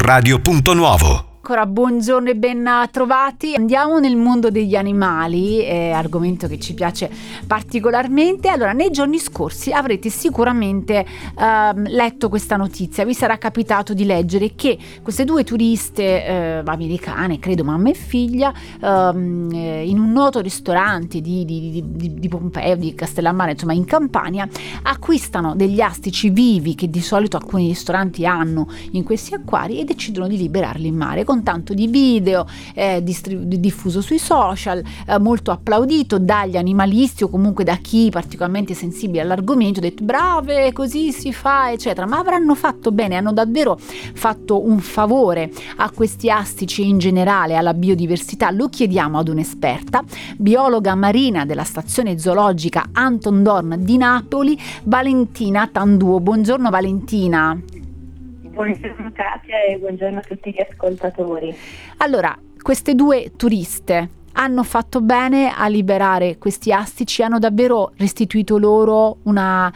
Radio.Nuovo. Ancora buongiorno e ben trovati. Andiamo nel mondo degli animali, argomento che ci piace particolarmente. Allora, nei giorni scorsi avrete sicuramente letto questa notizia. Vi sarà capitato di leggere che queste due turiste americane, credo mamma e figlia, in un noto ristorante di Pompeo, di Castellammare, insomma in Campania, acquistano degli astici vivi che di solito alcuni ristoranti hanno in questi acquari e decidono di liberarli in mare, con tanto di video diffuso sui social, molto applaudito dagli animalisti o comunque da chi particolarmente sensibile all'argomento. Ha detto brave, così si fa eccetera. Ma avranno fatto bene? Hanno davvero fatto un favore a questi astici e in generale alla biodiversità? Lo chiediamo ad un'esperta, biologa marina della stazione zoologica Anton Dorn di Napoli, Valentina Tanduo. Buongiorno Valentina. Buongiorno Katia e buongiorno a tutti gli ascoltatori. Allora, queste due turiste hanno fatto bene a liberare questi astici? Hanno davvero restituito loro una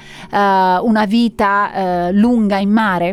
vita lunga in mare?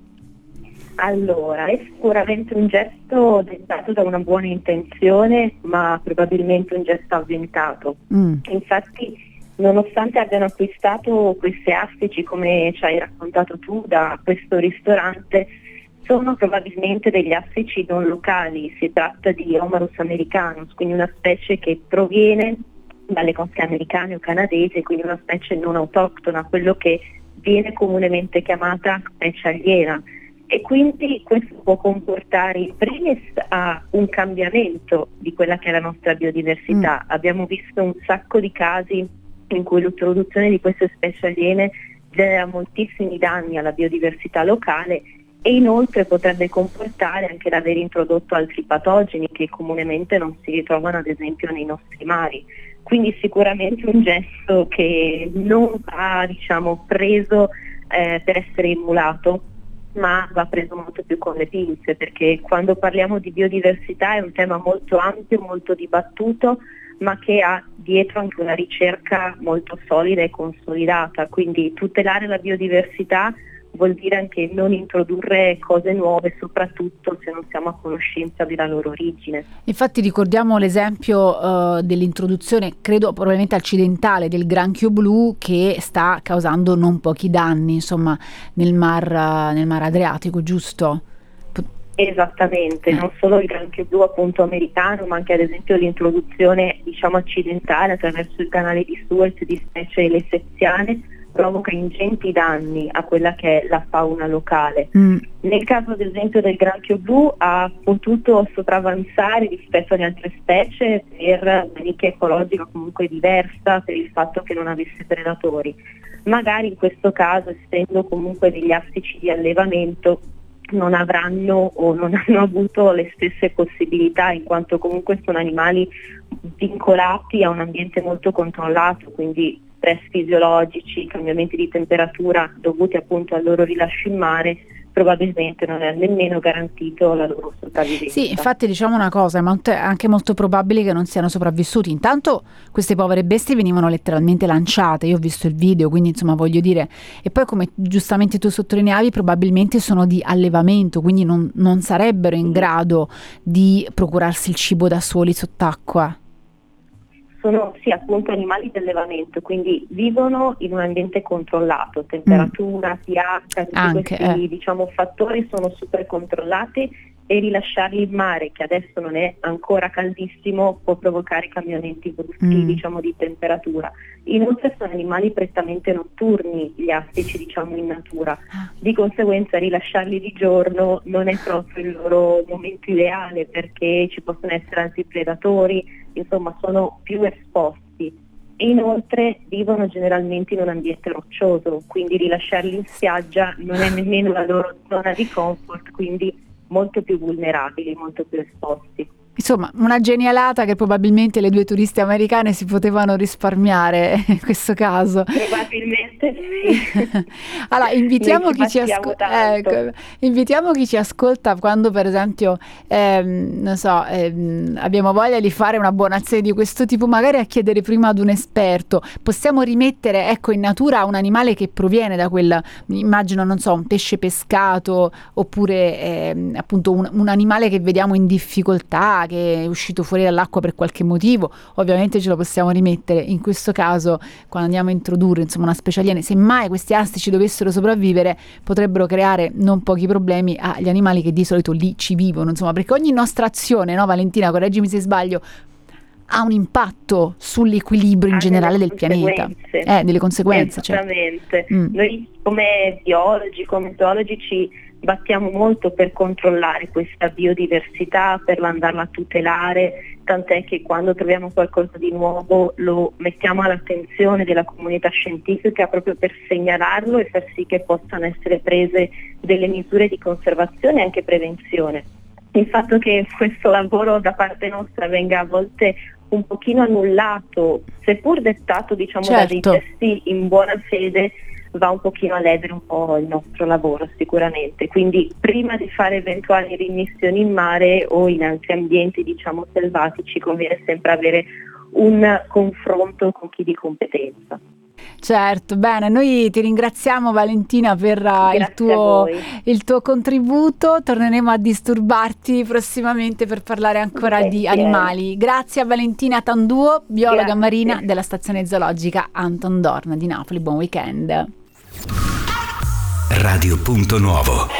Allora, è sicuramente un gesto dettato da una buona intenzione, ma probabilmente un gesto avventato. Infatti, nonostante abbiano acquistato questi astici, come ci hai raccontato tu, da questo ristorante, sono probabilmente degli astici non locali. Si tratta di Homarus americanus, quindi una specie che proviene dalle coste americane o canadesi, quindi una specie non autoctona, quello che viene comunemente chiamata specie aliena. E quindi questo può comportare in primis a un cambiamento di quella che è la nostra biodiversità. Abbiamo visto un sacco di casi in cui l'introduzione di queste specie aliene genera moltissimi danni alla biodiversità locale e inoltre potrebbe comportare anche l'aver introdotto altri patogeni che comunemente non si ritrovano ad esempio nei nostri mari. Quindi sicuramente un gesto che non va preso per essere emulato, ma va preso molto più con le pinze, perché quando parliamo di biodiversità è un tema molto ampio, molto dibattuto, ma che ha dietro anche una ricerca molto solida e consolidata. Quindi tutelare la biodiversità vuol dire anche non introdurre cose nuove, soprattutto se non siamo a conoscenza della loro origine. Infatti ricordiamo l'esempio dell'introduzione, credo probabilmente accidentale, del granchio blu, che sta causando non pochi danni, insomma, nel mar Adriatico, giusto? Esattamente, non solo il granchio blu appunto americano, ma anche ad esempio l'introduzione accidentale attraverso il canale di Suez di specie lesseziane provoca ingenti danni a quella che è la fauna locale. Nel caso ad esempio del granchio blu ha potuto sopravanzare rispetto alle altre specie per una nicchia ecologica comunque diversa, per il fatto che non avesse predatori. Magari in questo caso, essendo comunque degli astici di allevamento, non avranno o non hanno avuto le stesse possibilità, in quanto comunque sono animali vincolati a un ambiente molto controllato, quindi stress fisiologici, cambiamenti di temperatura dovuti appunto al loro rilascio in mare, probabilmente non è nemmeno garantito la loro sopravvivenza. Sì, infatti diciamo una cosa, è anche molto probabile che non siano sopravvissuti. Intanto queste povere bestie venivano letteralmente lanciate, io ho visto il video, quindi insomma voglio dire, e poi come giustamente tu sottolineavi probabilmente sono di allevamento, quindi non sarebbero in grado di procurarsi il cibo da soli sott'acqua. Sono sì appunto animali di allevamento, quindi vivono in un ambiente controllato, temperatura, pH, tutti questi fattori sono super controllati, e rilasciarli in mare, che adesso non è ancora caldissimo, può provocare cambiamenti bruschi di temperatura. Inoltre sono animali prettamente notturni gli astici in natura, di conseguenza rilasciarli di giorno non è proprio il loro momento ideale, perché ci possono essere altri predatori, insomma sono più esposti. E inoltre vivono generalmente in un ambiente roccioso, quindi rilasciarli in spiaggia non è nemmeno la loro zona di comfort, quindi molto più vulnerabili, molto più esposti. Insomma, una genialata che probabilmente le 2 turiste americane si potevano risparmiare in questo caso. Probabilmente sì. Allora, invitiamo chi ci ascolta quando, per esempio, abbiamo voglia di fare una buona azione di questo tipo, magari a chiedere prima ad un esperto. Possiamo rimettere, ecco, in natura un animale che proviene da quel, immagino, non so, un pesce pescato, oppure appunto un animale che vediamo in difficoltà, che è uscito fuori dall'acqua per qualche motivo. Ovviamente ce lo possiamo rimettere. In questo caso, quando andiamo a introdurre, insomma, una specie aliena, se mai questi astici dovessero sopravvivere, potrebbero creare non pochi problemi agli animali che di solito lì ci vivono, insomma, perché ogni nostra azione, no, Valentina, correggimi se sbaglio, ha un impatto sull'equilibrio in generale del pianeta, delle conseguenze. Esattamente. Noi come biologi, come zoologi ci battiamo molto per controllare questa biodiversità, per andarla a tutelare, tant'è che quando troviamo qualcosa di nuovo lo mettiamo all'attenzione della comunità scientifica proprio per segnalarlo e far sì che possano essere prese delle misure di conservazione e anche prevenzione. Il fatto che questo lavoro da parte nostra venga a volte un pochino annullato, seppur dettato da dei testi in buona fede, va un pochino a ledere un po' il nostro lavoro sicuramente. Quindi prima di fare eventuali rimmissioni in mare o in altri ambienti selvatici conviene sempre avere un confronto con chi di competenza. Certo, bene, noi ti ringraziamo Valentina per il tuo contributo, torneremo a disturbarti prossimamente per parlare ancora di animali. Grazie a Valentina Tanduo, biologa marina della stazione zoologica Anton Dorn di Napoli, buon weekend. Radio Punto Nuovo.